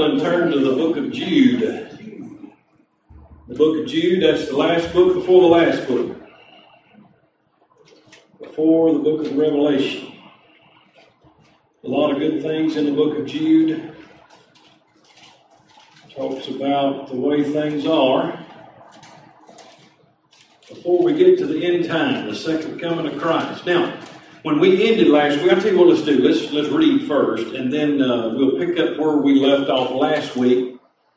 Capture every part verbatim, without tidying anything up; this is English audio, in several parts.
Bible and turn to the book of Jude. The book of Jude, that's the last book before the last book. Before the book of Revelation. A lot of good things in the book of Jude. Talks about the way things are before we get to the end time, the second coming of Christ. Now, when we ended last week, I'll tell you what let's do. Let's, let's read first, and then uh, we'll pick up where we left off last week.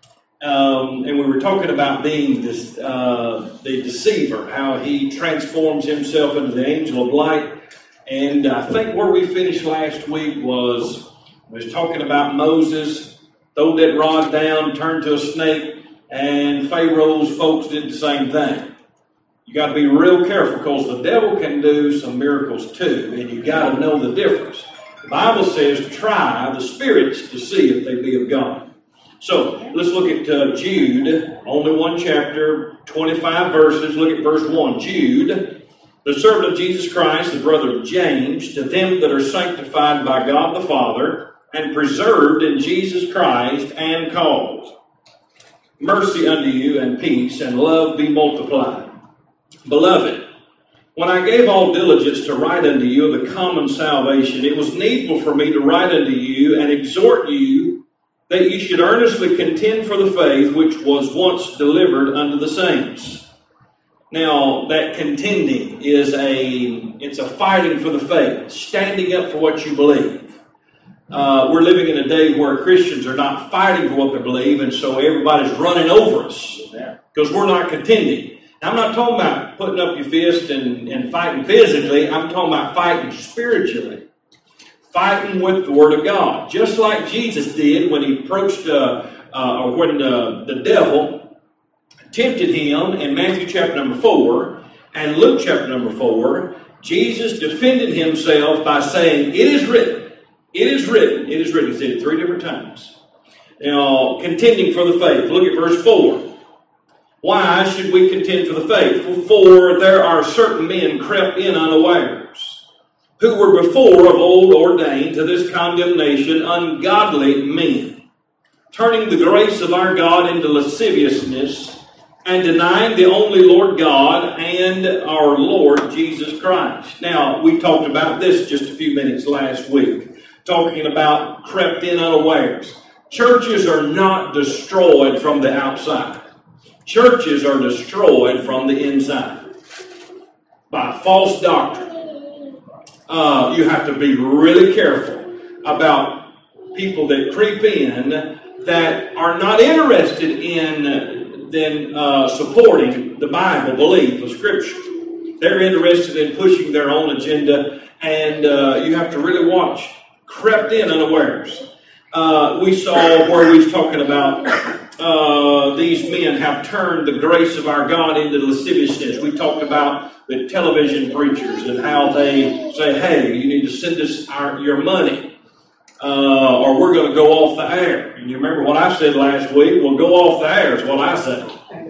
Um, and we were talking about being this, uh, the deceiver, how he transforms himself into the angel of light. And I think where we finished last week was, was talking about Moses, throw that rod down, turn to a snake, and Pharaoh's folks did the same thing. You got to be real careful because the devil can do some miracles too, and you got to know the difference. The Bible says, try the spirits to see if they be of God. So let's look at uh, Jude, only one chapter, twenty-five verses. Look at verse one. Jude, the servant of Jesus Christ, the brother of James, to them that are sanctified by God the Father and preserved in Jesus Christ and called. Mercy unto you and peace and love be multiplied. Beloved, when I gave all diligence to write unto you of the common salvation, it was needful for me to write unto you and exhort you that you should earnestly contend for the faith which was once delivered unto the saints. Now, that contending is a, it's a fighting for the faith, standing up for what you believe. Uh, we're living in a day where Christians are not fighting for what they believe, and so everybody's running over us because we're not contending. I'm not talking about putting up your fist and, and fighting physically. I'm talking about fighting spiritually. Fighting with the Word of God. Just like Jesus did when he approached, uh, uh, or when uh, the devil tempted him in Matthew chapter number four and Luke chapter number four. Jesus defended himself by saying, it is written. It is written. It is written. He said it three different times. Now, contending for the faith. Look at verse four. Why should we contend for the faith? For there are certain men crept in unawares, who were before of old ordained to this condemnation, ungodly men, turning the grace of our God into lasciviousness, and denying the only Lord God and our Lord Jesus Christ. Now, we talked about this just a few minutes last week, talking about crept in unawares. Churches are not destroyed from the outside. Churches are destroyed from the inside by false doctrine. Uh, you have to be really careful about people that creep in that are not interested in then uh, supporting the Bible belief of Scripture. They're interested in pushing their own agenda, and uh, you have to really watch. Crept in unawares. Uh, we saw where we was talking about uh, these men have turned the grace of our God into lasciviousness. We talked about the television preachers and how they say, hey, you need to send us our, your money uh, or we're going to go off the air. And you remember what I said last week? Well, go off the air is what I said.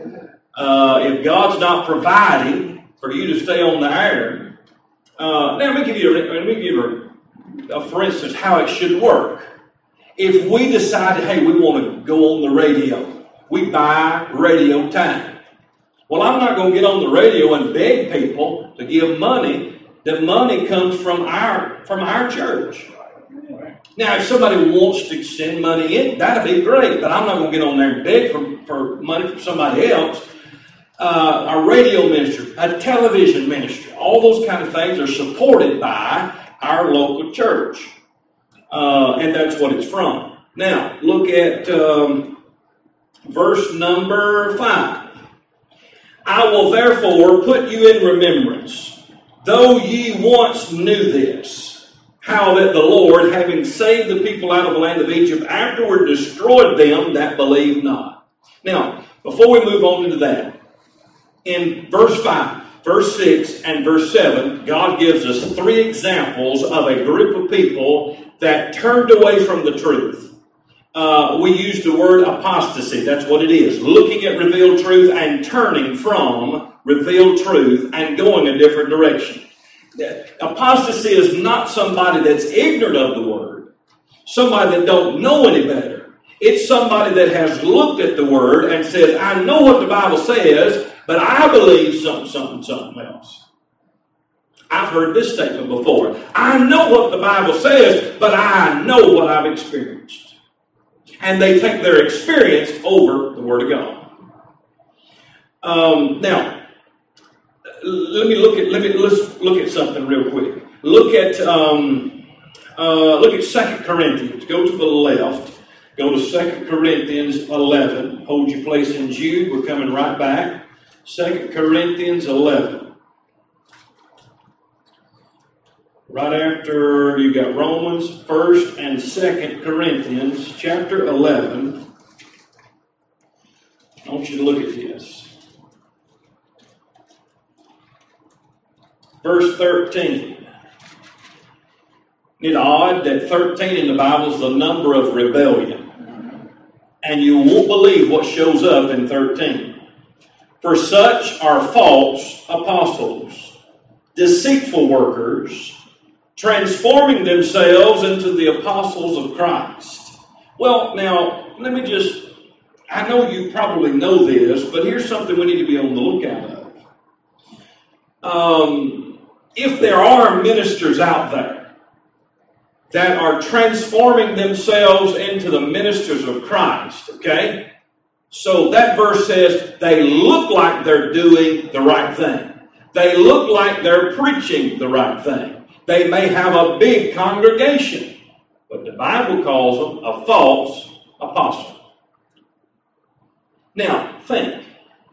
Uh, if God's not providing for you to stay on the air, uh, now let me give you, a, let me give you a, a, for instance, how it should work. If we decided, hey, we want to go on the radio, we buy radio time. Well, I'm not going to get on the radio and beg people to give money. The money comes from our from our church. Now, if somebody wants to send money in, that'd be great, but I'm not going to get on there and beg for, for money from somebody else. Uh, a radio ministry, a television ministry, all those kind of things are supported by our local church. Uh, and that's what it's from. Now, look at um, verse number five. I will therefore put you in remembrance, though ye once knew this, how that the Lord, having saved the people out of the land of Egypt, afterward destroyed them that believed not. Now, before we move on into that, in verse five, verse six, and verse seven, God gives us three examples of a group of people that turned away from the truth. Uh, we use the word apostasy. That's what it is. Looking at revealed truth and turning from revealed truth and going a different direction. Apostasy is not somebody that's ignorant of the word. Somebody that don't know any better. It's somebody that has looked at the Word and says, I know what the Bible says, but I believe something, something, something else. I've heard this statement before. I know what the Bible says, but I know what I've experienced. And they take their experience over the Word of God. Um, now, let me look at let me let's look at something real quick. Look at um, uh, look at Second Corinthians. Go to the left. Go to Second Corinthians eleven. Hold your place in Jude. We're coming right back. Second Corinthians eleven. Right after you got Romans, First and Second Corinthians, chapter eleven. I want you to look at this. Verse thirteen. Isn't it odd that thirteen in the Bible is the number of rebellion? And you won't believe what shows up in thirteen. For such are false apostles, deceitful workers, transforming themselves into the apostles of Christ. Well, now, let me just, I know you probably know this, but here's something we need to be on the lookout of. Um, if there are ministers out there that are transforming themselves into the ministers of Christ, okay? So that verse says they look like they're doing the right thing. They look like they're preaching the right thing. They may have a big congregation, but the Bible calls them a false apostle. Now, think.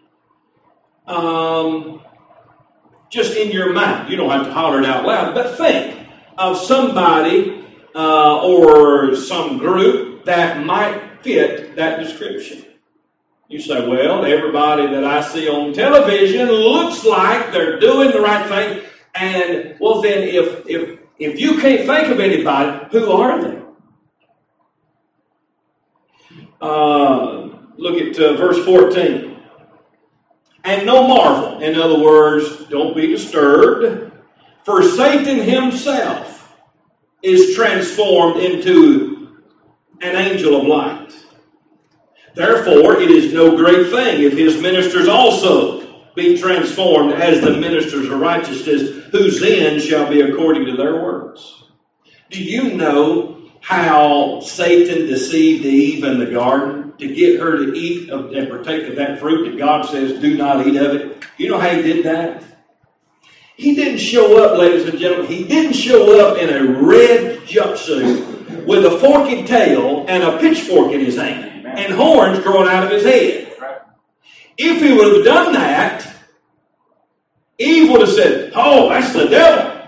Um, just in your mind. You don't have to holler it out loud, but think of somebody uh, or some group that might fit that description. You say, well, everybody that I see on television looks like they're doing the right thing. And, well, then, if if if you can't think of anybody, who are they? Uh, look at uh, verse fourteen. And no marvel. In other words, don't be disturbed. For Satan himself is transformed into an angel of light. Therefore, it is no great thing if his ministers also be transformed as the ministers of righteousness, whose end shall be according to their works. Do you know how Satan deceived Eve in the garden to get her to eat of, and partake of that fruit that God says, do not eat of it? You know how he did that? He didn't show up, ladies and gentlemen, he didn't show up in a red jumpsuit with a forky tail and a pitchfork in his hand and horns growing out of his head. If he would have done that, Eve would have said, oh, that's the devil.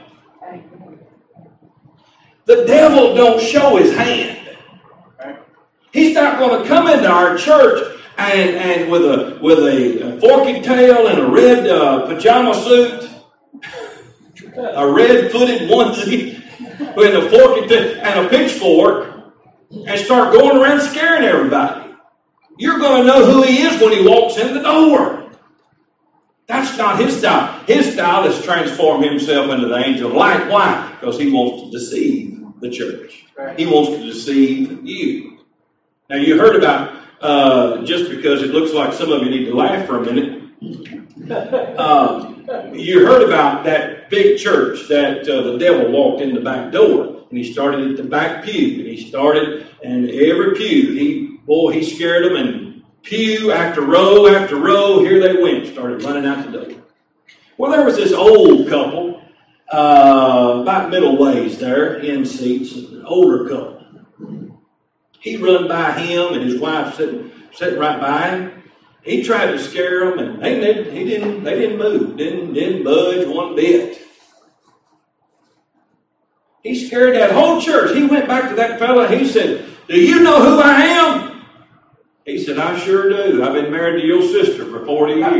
The devil don't show his hand. He's not going to come into our church and, and with a with a, a forky tail and a red uh, pajama suit, a red-footed onesie with a forky tail and a pitchfork, and start going around scaring everybody. You're going to know who he is when he walks in the door. That's not his style. His style is transform himself into the angel of light. Why? Because he wants to deceive the church. He wants to deceive you. Now, you heard about, uh, just because it looks like some of you need to laugh for a minute, um, you heard about that big church that uh, the devil walked in the back door. And he started at the back pew. And he started, and every pew, he Boy, he scared them, and pew after row after row, here they went, started running out the door. Well, there was this old couple, uh, about middle ways there, in seats, an older couple. He run by him, and his wife sitting, sitting right by him. He tried to scare them, and they, they, he didn't, they didn't move, didn't, didn't budge one bit. He scared that whole church. He went back to that fella, and he said, do you know who I am? He said, I sure do. I've been married to your sister for forty years.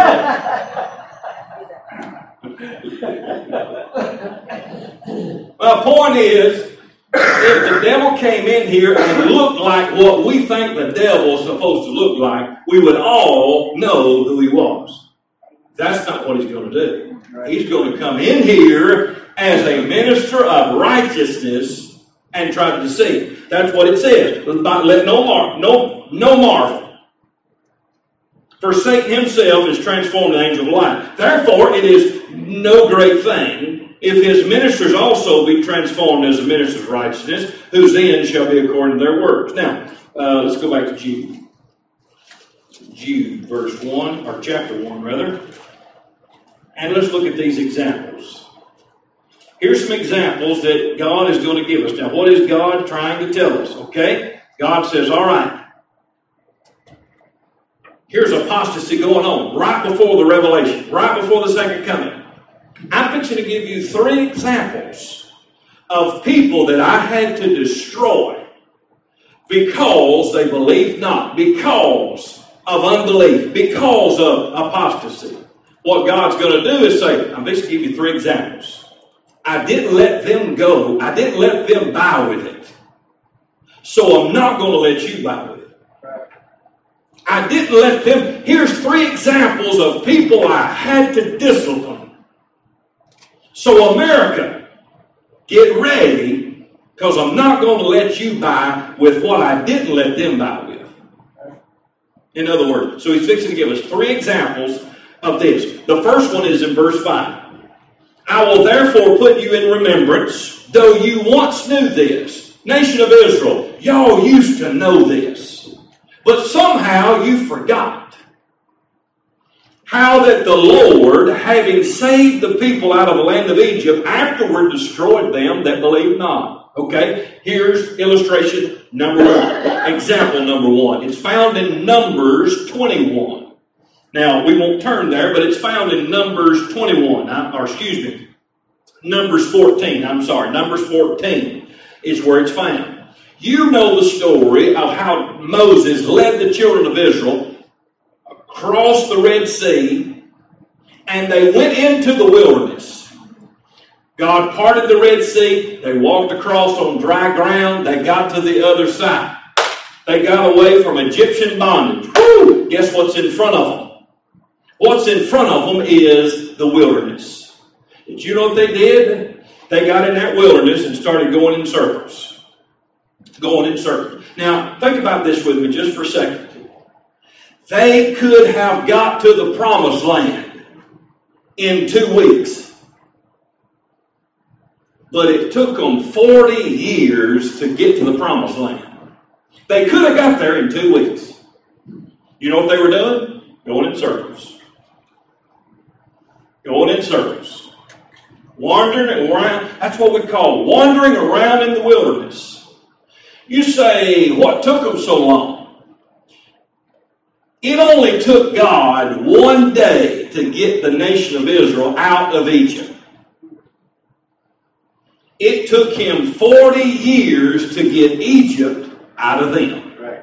Well, the point is, if the devil came in here and looked like what we think the devil is supposed to look like, we would all know who he was. That's not what he's going to do. He's going to come in here as a minister of righteousness and tried to deceive. That's what it says. Let no mar- no, no marvel. For Satan himself is transformed an angel of light. Therefore, it is no great thing if his ministers also be transformed as the ministers of righteousness, whose end shall be according to their works. Now, uh, let's go back to Jude. Jude, verse one, or chapter one, rather. And let's look at these examples. Here's some examples that God is going to give us. Now, what is God trying to tell us? Okay? God says, all right, here's apostasy going on right before the revelation, right before the second coming. I'm fixing to give you three examples of people that I had to destroy because they believed not, because of unbelief, because of apostasy. What God's going to do is say, I'm fixing to give you three examples. I didn't let them go. I didn't let them buy with it. So I'm not going to let you buy with it. I didn't let them. Here's three examples of people I had to discipline. So America, get ready, because I'm not going to let you buy with what I didn't let them buy with. In other words, so he's fixing to give us three examples of this. The first one is in verse five. I will therefore put you in remembrance, though you once knew this. Nation of Israel, y'all used to know this. But somehow you forgot how that the Lord, having saved the people out of the land of Egypt, afterward destroyed them that believed not. Okay, here's illustration number one. Example number one. It's found in Numbers twenty-one. Now, we won't turn there, but it's found in Numbers twenty-one, or excuse me, Numbers fourteen. I'm sorry, Numbers fourteen is where it's found. You know the story of how Moses led the children of Israel across the Red Sea, and they went into the wilderness. God parted the Red Sea. They walked across on dry ground. They got to the other side. They got away from Egyptian bondage. Woo! Guess what's in front of them? What's in front of them is the wilderness. Did you know what they did? They got in that wilderness and started going in circles. Going in circles. Now, think about this with me just for a second. They could have got to the promised land in two weeks. But it took them forty years to get to the promised land. They could have got there in two weeks. You know what they were doing? Going in circles. Going in circles. Wandering around. That's what we call wandering around in the wilderness. You say, what took them so long? It only took God one day to get the nation of Israel out of Egypt. It took him forty years to get Egypt out of them. Right.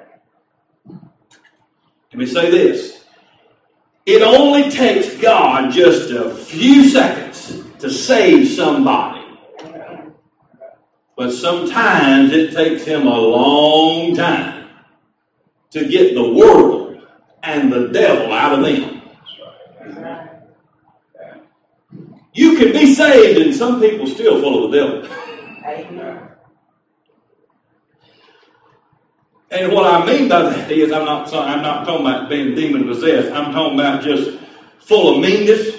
Let me say this. It only takes God just a few seconds to save somebody. But sometimes it takes him a long time to get the world and the devil out of them. You can be saved and some people still full of the devil. Amen. And what I mean by that is I'm not, I'm not talking about being demon possessed. I'm talking about just full of meanness.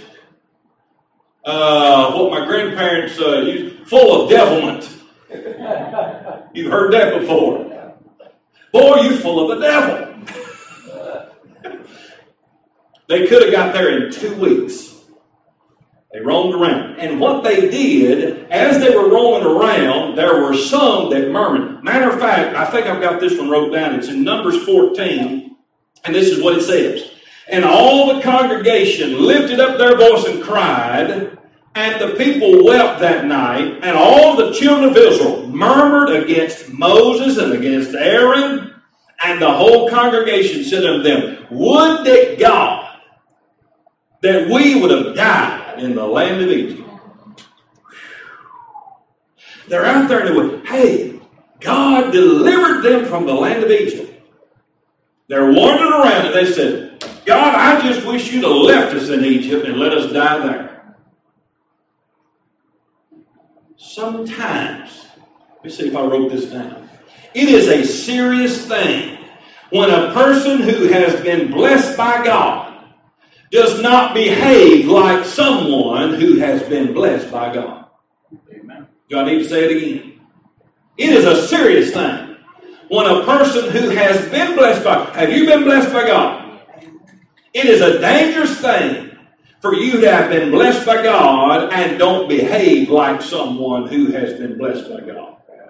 Uh, what my grandparents uh, used, full of devilment. You've heard that before. Boy, you're full of the devil. They could have got there in two weeks. They roamed around. And what they did, as they were roaming around, there were some that murmured. Matter of fact, I think I've got this one wrote down. It's in Numbers fourteen, and this is what it says. And all the congregation lifted up their voice and cried, and the people wept that night, and all the children of Israel murmured against Moses and against Aaron, and the whole congregation said unto them, would that God, that we would have died in the land of Egypt. They're out there and they went, hey, God delivered them from the land of Egypt. They're wandering around and they said, God, I just wish you'd have left us in Egypt and let us die there. Sometimes me see if I wrote this down. It is a serious thing when a person who has been blessed by God does not behave like someone who has been blessed by God. Amen. Do I need to say it again? It is a serious thing when a person who has been blessed by God, have you been blessed by God? It is a dangerous thing for you to have been blessed by God and don't behave like someone who has been blessed by God.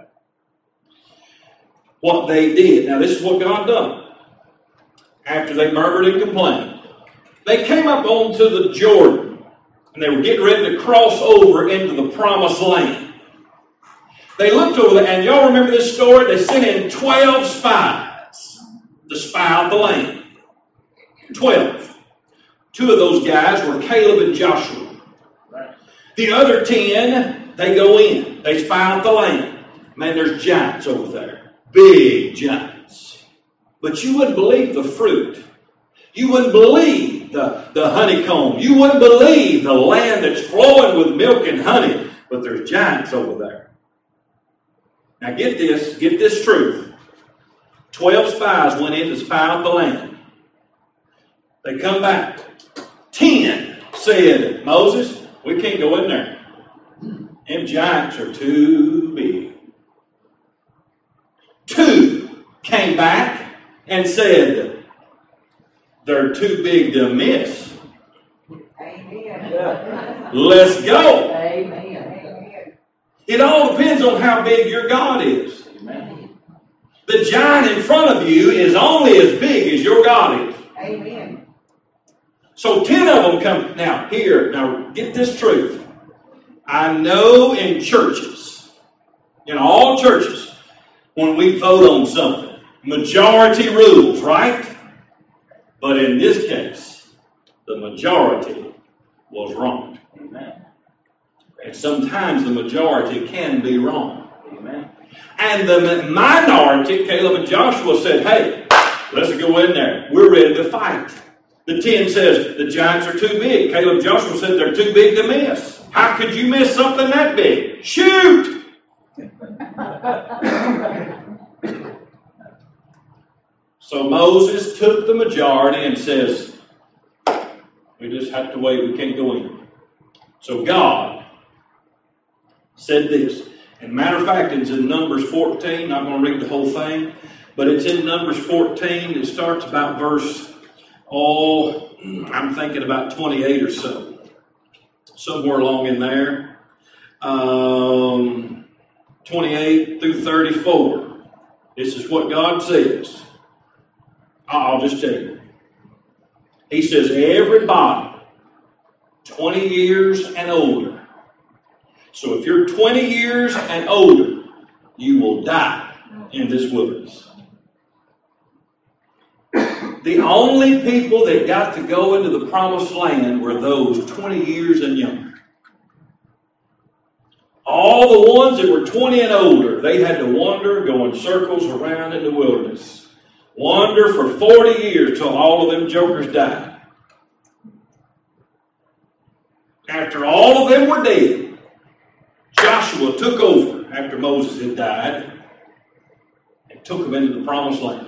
What they did, now this is what God done. After they murmured and complained, they came up onto the Jordan and they were getting ready to cross over into the promised land. They looked over there, and y'all remember this story? They sent in twelve spies to spy out the land. Twelve. Two of those guys were Caleb and Joshua. The other ten, they go in. They spy out the land. Man, there's giants over there. Big giants. But you wouldn't believe the fruit. You wouldn't believe the, the honeycomb. You wouldn't believe the land that's flowing with milk and honey. But there's giants over there. Now get this, get this truth. Twelve spies went in to spy out the land. They come back. Ten said, Moses, we can't go in there. Them giants are too big. Two came back and said, they're too big to miss. Amen. Let's go. Amen. It all depends on how big your God is. Amen. The giant in front of you is only as big as your God is. Amen. So ten of them come. Now, here, now get this truth. I know in churches, in all churches, when we vote on something, majority rules, right? But in this case, the majority was wrong. Amen. And sometimes the majority can be wrong. Amen. And the minority, Caleb and Joshua, said, hey, let's go in there. We're ready to fight. The ten says, the giants are too big. Caleb and Joshua said, they're too big to miss. How could you miss something that big? Shoot! So Moses took the majority and says, we just have to wait, we can't go in. So God said this. And matter of fact, it's in Numbers fourteen. I'm going to read the whole thing. But it's in Numbers fourteen. It starts about verse, oh, I'm thinking about twenty-eight or so. Somewhere along in there. Um, twenty-eight through thirty-four. This is what God says. I'll just tell you. He says, everybody twenty years and older. So if you're twenty years and older, you will die in this wilderness. The only people that got to go into the promised land were those twenty years and younger. All the ones that were twenty and older, they had to wander, go in circles around in the wilderness. Wander for forty years till all of them jokers died. After all of them were dead, Joshua took over after Moses had died and took them into the promised land.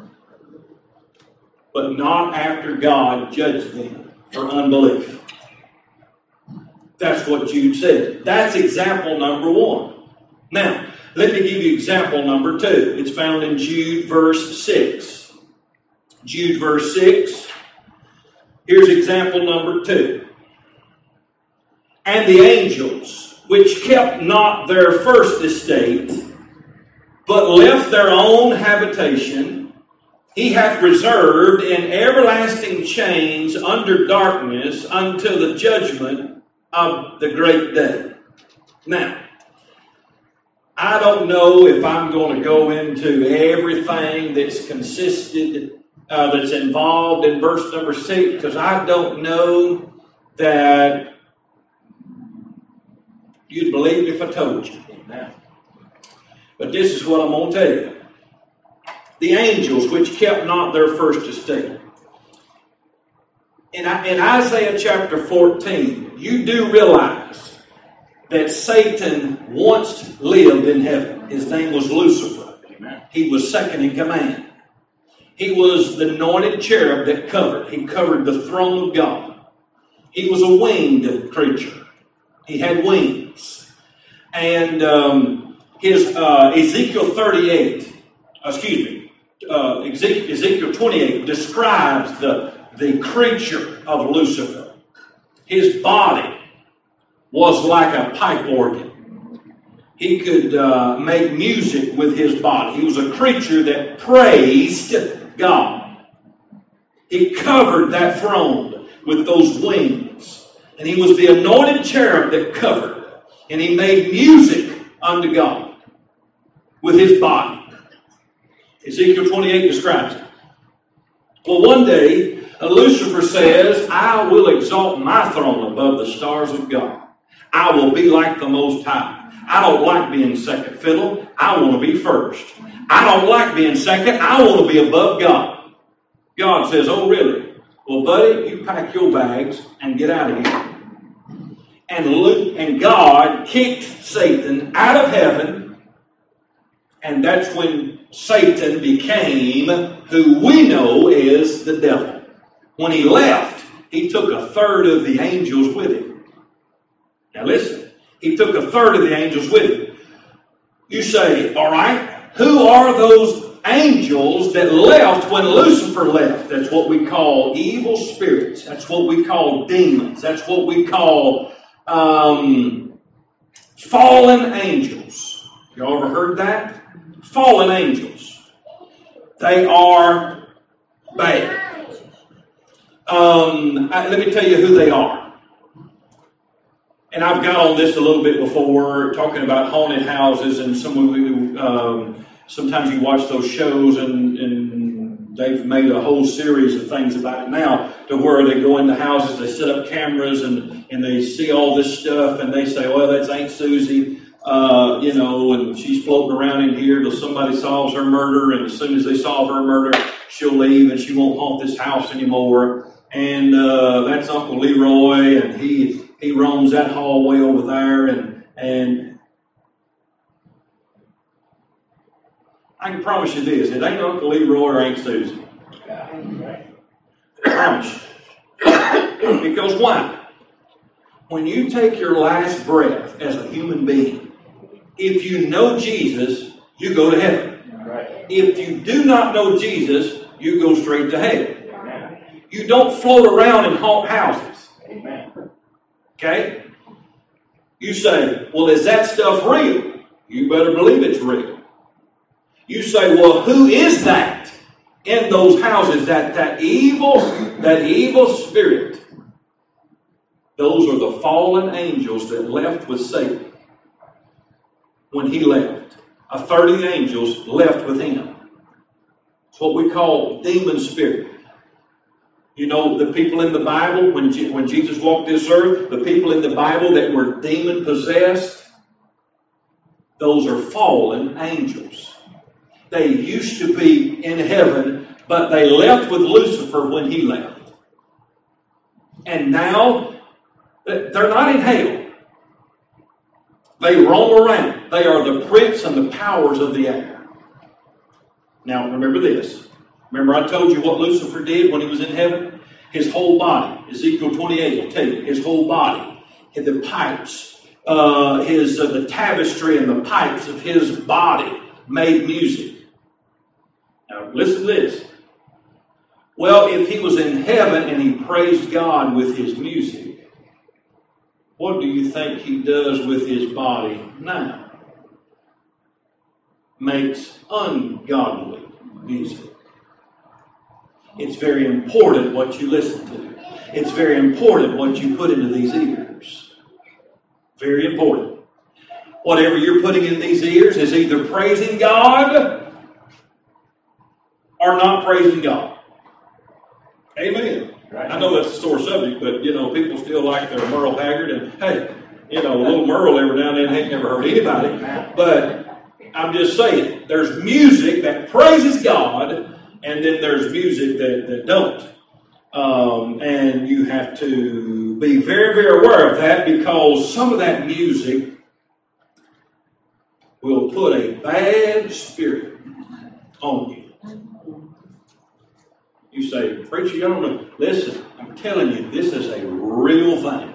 But not after God judged them for unbelief. That's what Jude said. That's example number one. Now, let me give you example number two. It's found in Jude verse six. Jude verse six. Here's example number two. And the angels, which kept not their first estate, but left their own habitation, he hath reserved in everlasting chains under darkness until the judgment of the great day. Now, I don't know if I'm going to go into everything that's consisted, uh, that's involved in verse number six, because I don't know that you'd believe me if I told you. But this is what I'm going to tell you. The angels which kept not their first estate. In, in Isaiah chapter fourteen, you do realize that Satan once lived in heaven. His name was Lucifer. Amen. He was second in command. He was the anointed cherub that covered. He covered the throne of God. He was a winged creature. He had wings. And um, his uh, Ezekiel thirty-eight, excuse me, uh, Ezekiel twenty-eight describes the, the creature of Lucifer. His body was like a pipe organ. He could uh, make music with his body. He was a creature that praised God. He covered that throne with those wings. And he was the anointed cherub that covered. And he made music unto God with his body. Ezekiel twenty-eight describes it. Well, one day, Lucifer says, I will exalt my throne above the stars of God. I will be like the Most High. I don't like being second fiddle. I want to be first. I don't like being second. I want to be above God. God says, oh, really? Well, buddy, you pack your bags and get out of here. And Luke and God kicked Satan out of heaven. And that's when Satan became who we know is the devil. When he left, he took a third of the angels with him. Now listen, he took a third of the angels with him. You say, all right, who are those angels that left when Lucifer left? That's what we call evil spirits. That's what we call demons. That's what we call um, fallen angels. Y'all ever heard that? Fallen angels. They are bad. Um, let me tell you who they are. And I've got on this a little bit before, talking about haunted houses, and some um, sometimes you watch those shows, and, and they've made a whole series of things about it now, to where they go into houses, they set up cameras, and, and they see all this stuff, and they say, well, that's Aunt Susie, uh, you know, and she's floating around in here till somebody solves her murder, and as soon as they solve her murder, she'll leave, and she won't haunt this house anymore. And uh, that's Uncle Leroy, and he... He roams that hallway over there, and and I can promise you this: it ain't Uncle Leroy or Aunt Susie. I promise you. Because why? When you take your last breath as a human being, if you know Jesus, you go to heaven. If you do not know Jesus, you go straight to hell. You don't float around and haunt houses. Okay? You say, well, is that stuff real? You better believe it's real. You say, well, who is that in those houses? That, that evil, that evil spirit. Those are the fallen angels that left with Satan when he left. A third of the angels left with him. It's what we call demon spirit. You know, the people in the Bible, when, Je- when Jesus walked this earth, the people in the Bible that were demon-possessed, those are fallen angels. They used to be in heaven, but they left with Lucifer when he left. And now, they're not in hell. They roam around. They are the prince and the powers of the air. Now, remember this. Remember I told you what Lucifer did when he was in heaven? His whole body, Ezekiel twenty-eight will tell you, his whole body, the pipes, uh, his uh, the tapestry and the pipes of his body made music. Now listen to this. Well, if he was in heaven and he praised God with his music, what do you think he does with his body now? Makes ungodly music. It's very important what you listen to. It's very important what you put into these ears. Very important. Whatever you're putting in these ears is either praising God or not praising God. Amen. Right. I know that's a sore subject, but, you know, people still like their Merle Haggard. And, hey, you know, a little Merle every now and then ain't never hurt anybody. But I'm just saying, there's music that praises God, and then there's music that, that don't. Um, and you have to be very, very aware of that, because some of that music will put a bad spirit on you. You say, preacher, you don't know. Listen, I'm telling you, this is a real thing.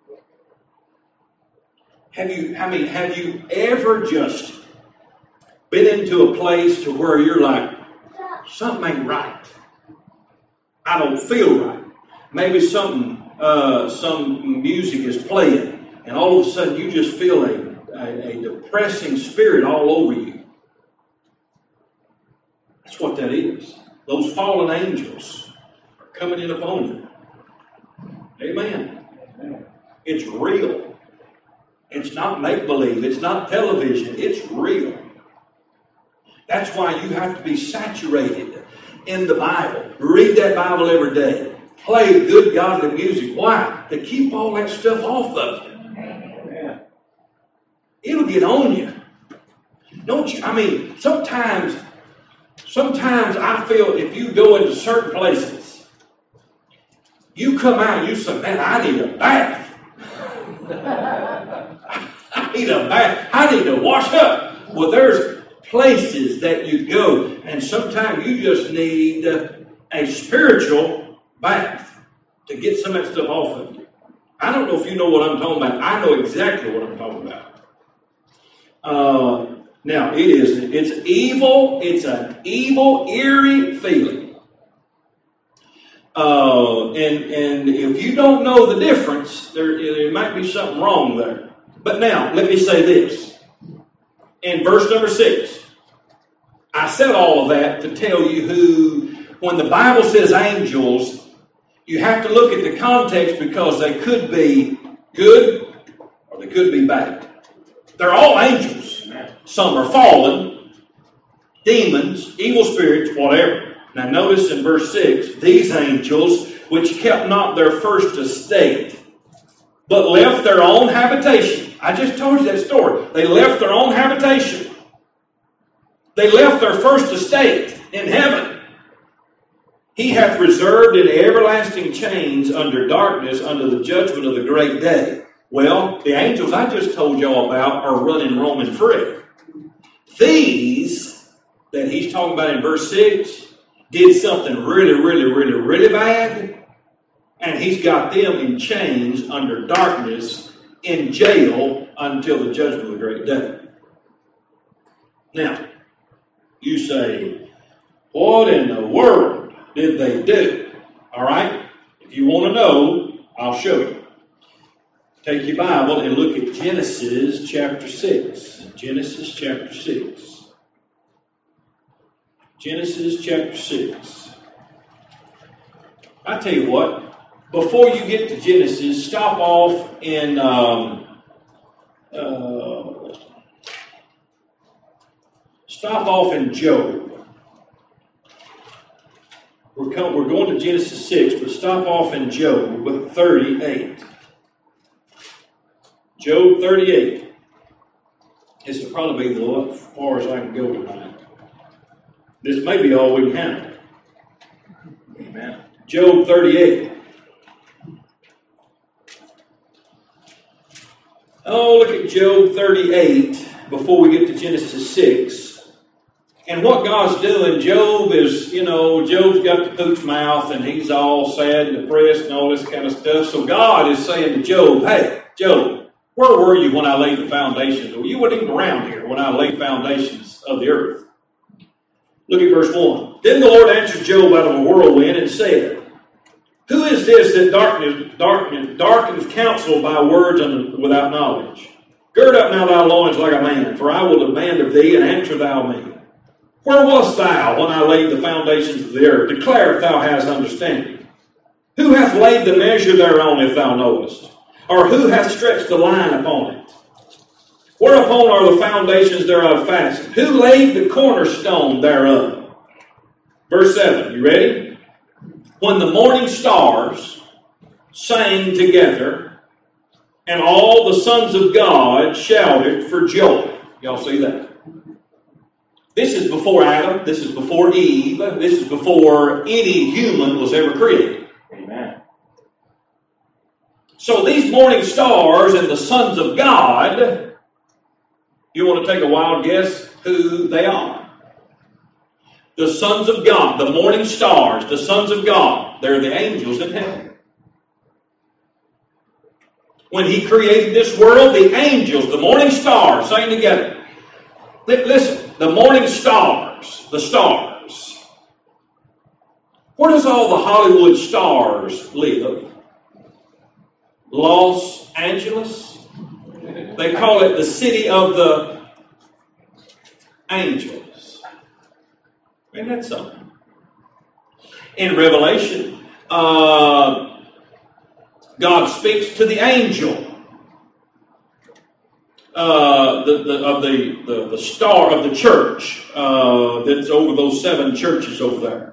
Have you, I mean, have you ever just been into a place to where you're like, something ain't right? I don't feel right. Maybe something, uh, some music is playing, and all of a sudden you just feel a, a, a depressing spirit all over you. That's what that is. Those fallen angels are coming in upon you. Amen. It's real. It's not make-believe. It's not television. It's real. That's why you have to be saturated in the Bible. Read that Bible every day. Play good godly music. Why? To keep all that stuff off of you. It'll get on you. Don't you? I mean, sometimes, sometimes I feel if you go into certain places, you come out and you say, man, I need a bath. I need a bath. I need to wash up. Well, there's places that you go, and sometimes you just need a spiritual bath to get some of that stuff off of you. I don't know if you know what I'm talking about. I know exactly what I'm talking about. Uh, now, it is, it's evil. It's an evil, eerie feeling. Uh, and, and if you don't know the difference, there, there might be something wrong there. But now, let me say this. In verse number six, I said all of that to tell you who, when the Bible says angels, you have to look at the context, because they could be good or they could be bad. They're all angels. Some are fallen, demons, evil spirits, whatever. Now notice in verse six, these angels, which kept not their first estate, but left their own habitation. I just told you that story. They left their own habitation. They left their first estate in heaven. He hath reserved in everlasting chains under darkness, under the judgment of the great day. Well, the angels I just told y'all about are running Roman free. These that he's talking about in verse six did something really, really, really, really bad, and he's got them in chains under darkness in jail until the judgment of the great day. Now, you say, what in the world did they do? All right? If you want to know, I'll show you. Take your Bible and look at Genesis chapter six. Genesis chapter six. Genesis chapter six. I tell you what, before you get to Genesis, stop off in um, uh, stop off in Job. We're, come, we're going to Genesis six, but stop off in Job thirty-eight. Job thirty-eight. This will probably be the as far as I can go tonight. This may be all we can handle. Amen. Job thirty-eight. Oh, look at Job thirty-eight before we get to Genesis six. And what God's doing, Job is, you know, Job's got the poop's mouth and he's all sad and depressed and all this kind of stuff. So God is saying to Job, hey, Job, where were you when I laid the foundations? Well, you weren't even around here when I laid foundations of the earth. Look at verse one. Then the Lord answered Job out of a whirlwind and said, who is this that darkness, darkness, darkens counsel by words without knowledge? Gird up now thy loins like a man, for I will demand of thee, and answer thou me. Where wast thou when I laid the foundations of the earth? Declare if thou hast understanding. Who hath laid the measure thereon, if thou knowest? Or who hath stretched the line upon it? Whereupon are the foundations thereof fastened? Who laid the cornerstone thereof? Verse seven, you ready? When the morning stars sang together, and all the sons of God shouted for joy. Y'all see that? This is before Adam. This is before Eve. This is before any human was ever created. So these morning stars and the sons of God, you want to take a wild guess who they are? The sons of God, the morning stars, the sons of God, they're the angels in heaven. When He created this world, the angels, the morning stars, sang together. Listen, the morning stars, the stars. Where does all the Hollywood stars live? Los Angeles. They call it the city of the angels. Ain't that something? In Revelation, uh, God speaks to the angel uh, the, the, of the, the, the star of the church uh, that's over those seven churches over there.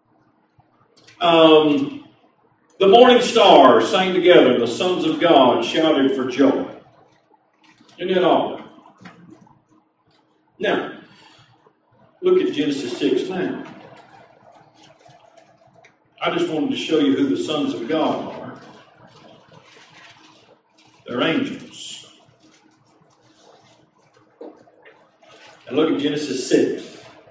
Um, the morning stars sang together, the sons of God shouted for joy. Isn't that all? Now, look at Genesis six now. I just wanted to show you who the sons of God are. They're angels. And look at Genesis six.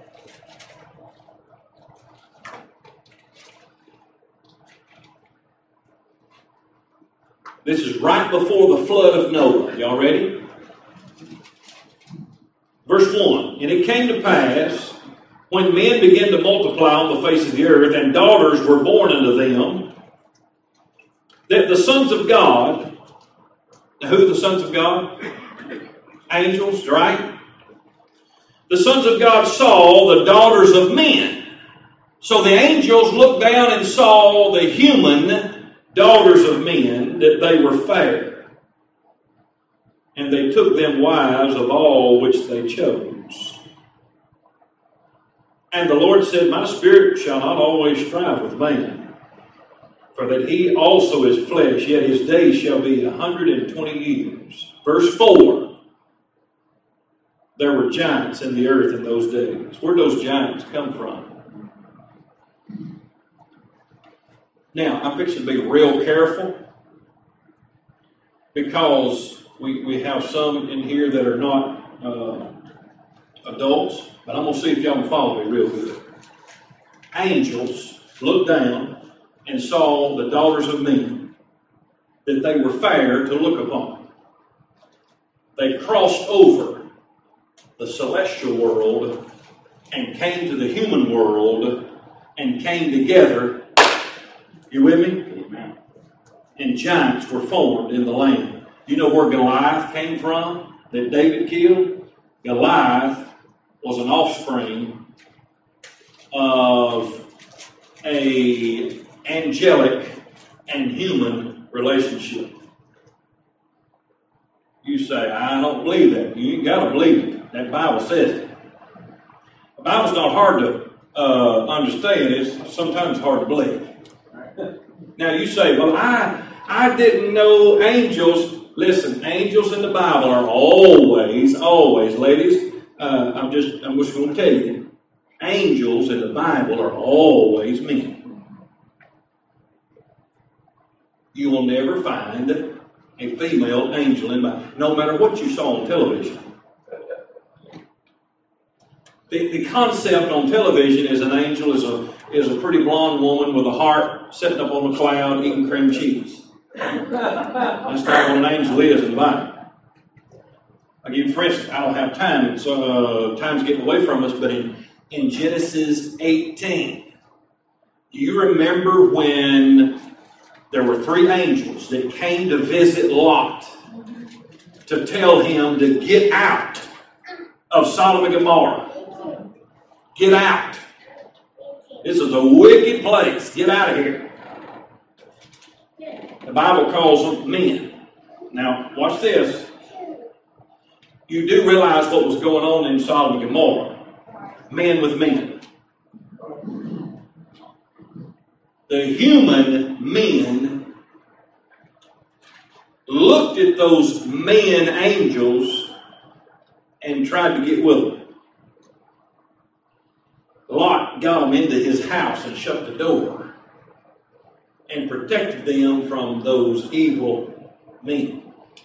This is right before the flood of Noah. Y'all ready? Verse one. And it came to pass, when men began to multiply on the face of the earth, and daughters were born unto them, that the sons of God, now who are the sons of God? Angels, right? The sons of God saw the daughters of men. So the angels looked down and saw the human daughters of men, that they were fair. And they took them wives of all which they chose. And the Lord said, my spirit shall not always strive with man, for that he also is flesh, yet his days shall be a hundred and twenty years. Verse four. There were giants in the earth in those days. Where'd those giants come from? Now, I'm fixing to be real careful, because we, we have some in here that are not uh, adults, but I'm going to see if y'all can follow me real good. Angels looked down and saw the daughters of men, that they were fair to look upon. They crossed over the celestial world and came to the human world and came together. You with me? Amen. And giants were formed in the land. You know where Goliath came from that David killed? Goliath was an offspring of a angelic and human relationship. You say, I don't believe that. You ain't got to believe it. That Bible says it. The Bible's not hard to uh, understand. It's sometimes hard to believe. Now you say, well, I I didn't know angels. Listen, angels in the Bible are always, always, ladies, uh, I'm just I'm just going to tell you, angels in the Bible are always men. You will never find a female angel in the Bible, no matter what you saw on television. The, the concept on television is an angel is a is a pretty blonde woman with a heart sitting up on a cloud eating cream cheese. That's not what an angel is in the Bible. I'll give you for instance, I don't have time, it's uh, time's getting away from us, but in, in Genesis eighteen, do you remember when there were three angels that came to visit Lot to tell him to get out of Sodom and Gomorrah? Get out. This is a wicked place. Get out of here. The Bible calls them men. Now, watch this. You do realize what was going on in Sodom and Gomorrah. Men with men. The human men looked at those men angels and tried to get with them. Lot got them into his house and shut the door. and protected them from those evil men.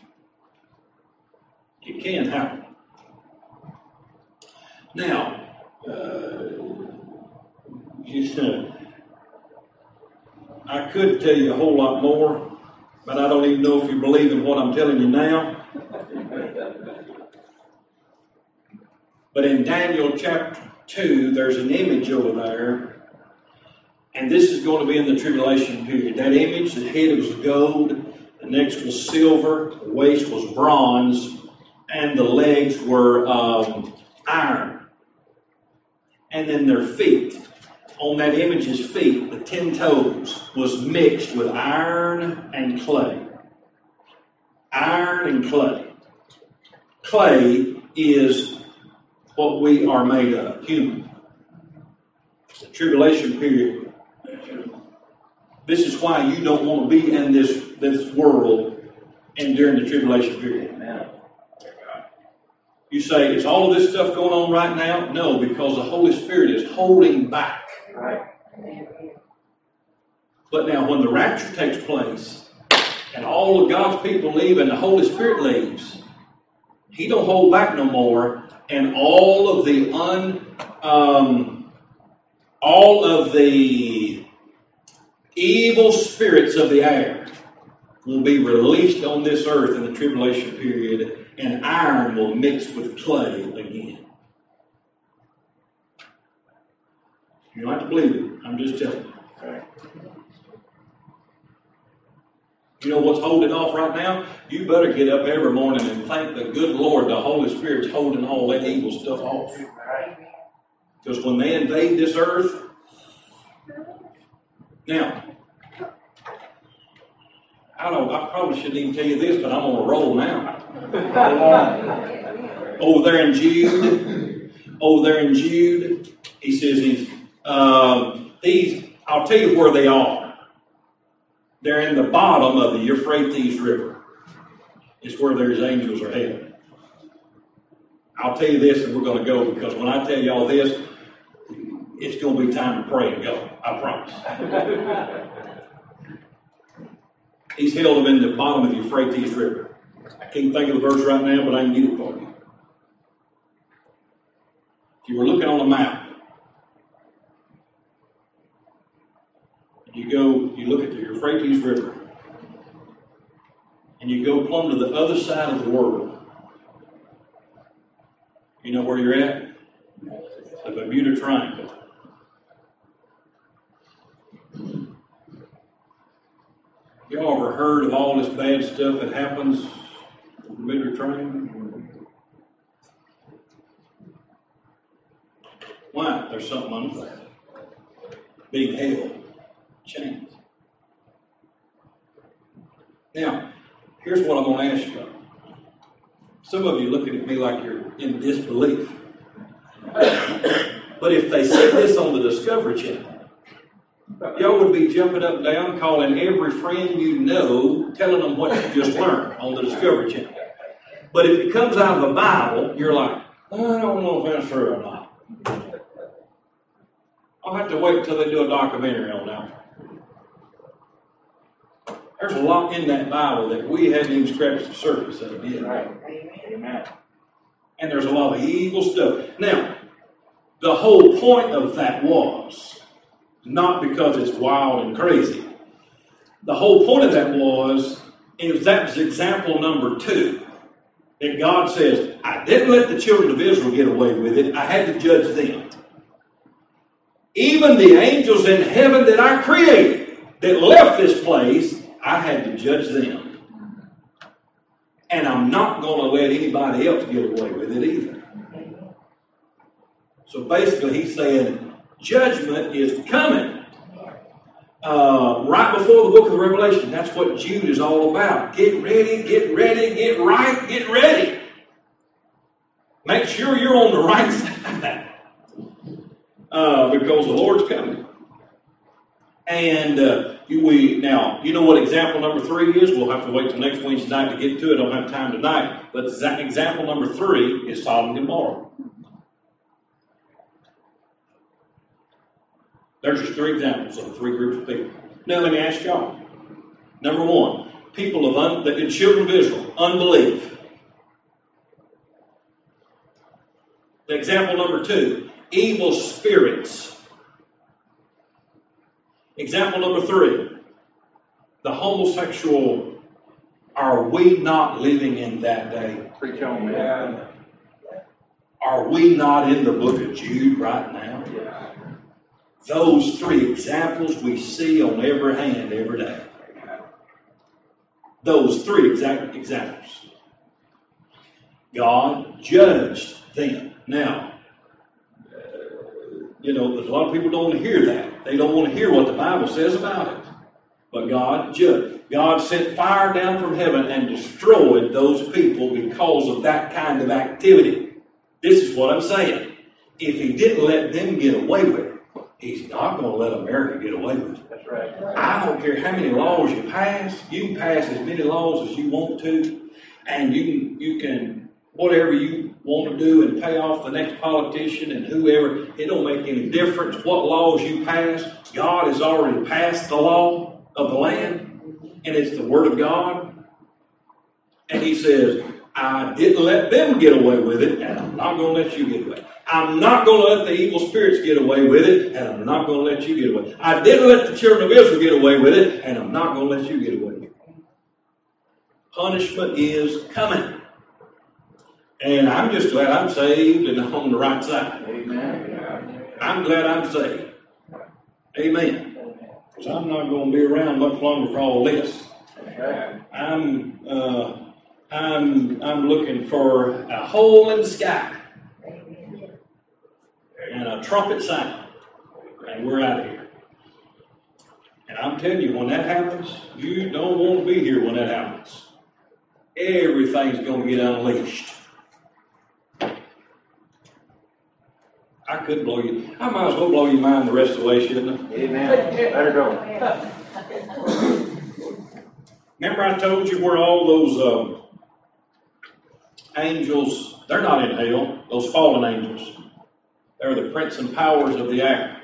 It can happen. Now, uh, you know, I could tell you a whole lot more, but I don't even know if you believe in what I'm telling you now. But in Daniel chapter two, there's an image over there, and this is going to be in the tribulation period. That image, the head was gold, the neck was silver, the waist was bronze, and the legs were um, iron. And then their feet, on that image's feet, the ten toes, was mixed with iron and clay. Iron and clay. Clay is what we are made of, human. The tribulation period. This is why you don't want to be in this, this world and during the tribulation period. You say, is all of this stuff going on right now? No, because the Holy Spirit is holding back. Right. But now when the rapture takes place and all of God's people leave and the Holy Spirit leaves, He don't hold back no more, and all of the un, um, all of the evil spirits of the air will be released on this earth in the tribulation period, and iron will mix with clay again. You don't have to believe it. I'm just telling you. Okay. You know what's holding off right now? You better get up every morning and thank the good Lord the Holy Spirit's holding all that evil stuff off. Because when they invade this earth, now, I don't I probably shouldn't even tell you this, but I'm on a roll now. Over there in Jude, over there in Jude, he says these, um, these, I'll tell you where they are. They're in the bottom of the Euphrates River. It's where there's angels are headed. I'll tell you this and we're going to go, because when I tell y'all this, it's going to be time to pray and go. I promise. He's held them in the bottom of the Euphrates River. I can't think of the verse right now, but I can get it for you. If you were looking on a map, you go, you look at the Euphrates River, and you go plumb to the other side of the world. You know where you're at? The Bermuda Triangle. Y'all ever heard of all this bad stuff that happens in the Bermuda Triangle? Why? There's something under there. Big hell. Chains. Now, here's what I'm going to ask you. Some of you looking at me like you're in disbelief. But if they said this on the Discovery Channel, y'all would be jumping up and down, calling every friend you know, telling them what you just learned on the Discovery Channel. But if it comes out of the Bible, you're like, oh, I don't know if that's true or not. I'll have to wait until they do a documentary on that. There's a lot in that Bible that we haven't even scratched the surface of yet. Right. Amen. And there's a lot of evil stuff. Now, the whole point of that was not because it's wild and crazy. The whole point of that was, is that was example number two. That God says, I didn't let the children of Israel get away with it. I had to judge them. Even the angels in heaven that I created, that left this place, I had to judge them. And I'm not going to let anybody else get away with it either. So basically he's saying judgment is coming. Uh, right before the book of Revelation. That's what Jude is all about. Get ready, get ready, get right, get ready. Make sure you're on the right side. Uh, because the Lord's coming. And uh, we now, you know what example number three is? We'll have to wait till next Wednesday night to get to it. I don't have time tonight. But example number three is Sodom and Gomorrah. There's just three examples of three groups of people. Now let me ask y'all. Number one, people of un, the children of Israel, unbelief. Example number two, evil spirits. Example number three, the homosexual. Are we not living in that day? Preach on, man. Are we not in the book of Jude right now? Those three examples we see on every hand every day. Those three exact examples. God judged them. Now, uh, you know, there's a lot of people don't want to hear that. They don't want to hear what the Bible says about it. But God judged. God sent fire down from heaven and destroyed those people because of that kind of activity. This is what I'm saying. If he didn't let them get away with it, he's not going to let America get away with it. That's right. I don't care how many laws you pass. You can pass as many laws as you want to, and you can, you can whatever you want to do and pay off the next politician and whoever. It don't make any difference what laws you pass. God has already passed the law of the land. And it's the Word of God. And he says, I didn't let them get away with it, and I'm not going to let you get away. I'm not going to let the evil spirits get away with it, and I'm not going to let you get away. I didn't let the children of Israel get away with it, and I'm not going to let you get away with it. Punishment is coming. And I'm just glad I'm saved and I'm on the right side. Amen. I'm glad I'm saved. Amen. Because I'm not going to be around much longer for all this. I'm, uh, I'm, I'm looking for a hole in the sky and a trumpet sound, and we're out of here. And I'm telling you, when that happens, you don't want to be here when that happens. Everything's going to get unleashed. I could blow you. I might as well blow your mind the rest of the way, shouldn't I? Amen. Let her go. Remember I told you where all those um, angels, they're not in hell, those fallen angels. They're the prince and powers of the air.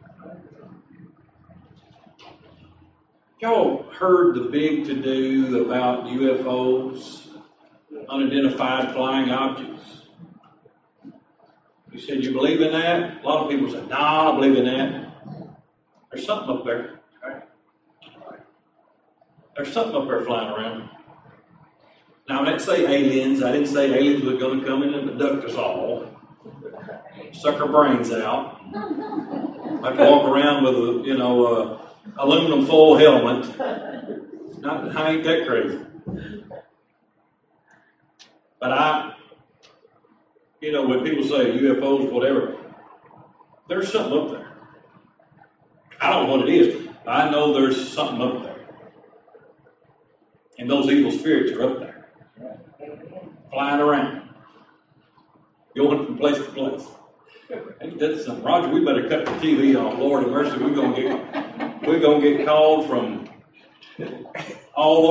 Y'all heard the big to-do about U F Os, unidentified flying objects? You said you believe in that? A lot of people say, no, nah, I don't believe in that. There's something up there. There's something up there flying around. Now, I didn't say aliens. I didn't say aliens were going to come in and abduct us all. Suck our brains out. Like walk around with a, you know, a aluminum foil helmet. Not, I ain't that crazy. But I... You know, when people say U F Os, whatever, there's something up there. I don't know what it is. But I know there's something up there. And those evil spirits are up there. Flying around. Going from place to place. Ain't that something? Roger, we better cut the T V off. Lord have mercy, we're going to get, we're going to get called from all over.